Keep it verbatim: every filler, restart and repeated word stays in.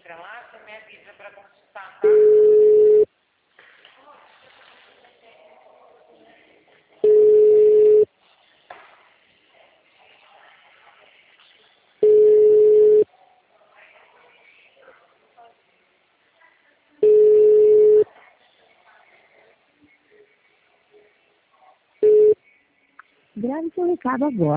pra lá, você me avisa pra consultar, tá? Grave seu recado agora.